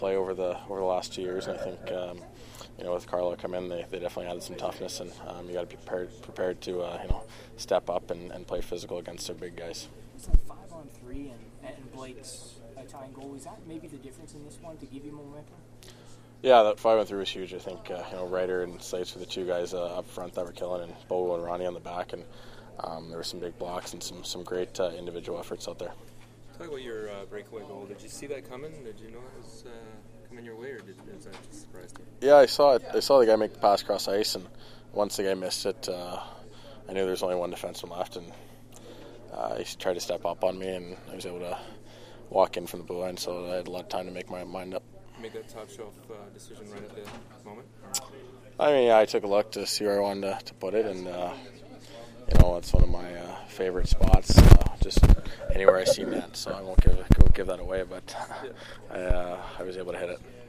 play over the last 2 years, and I think with Carlo come in, they definitely added some toughness, and you got to be prepared to step up and play physical against their big guys. It's like 5-on-3 and Blake's tying goal. Is that maybe the difference in this one to give you momentum? Yeah, that 5-on-3 was huge. I think Ryder and Slates were the two guys up front that were killing, and Bobo and Ronnie on the back, and there were some big blocks and some great individual efforts out there. Talk about your breakaway goal. Did you see that coming? Did you know it was coming your way, or was that just surprised you? Yeah, I saw it. I saw the guy make the pass across ice, and once the guy missed it, I knew there was only one defenseman left, and he tried to step up on me, and I was able to walk in from the blue line, so I had a lot of time to make my mind up. Make that top shelf decision right at the moment? I mean, yeah, I took a look to see where I wanted to put it, and it's one of my favorite spots. Just anywhere I see net, so I won't give that away. But I was able to hit it.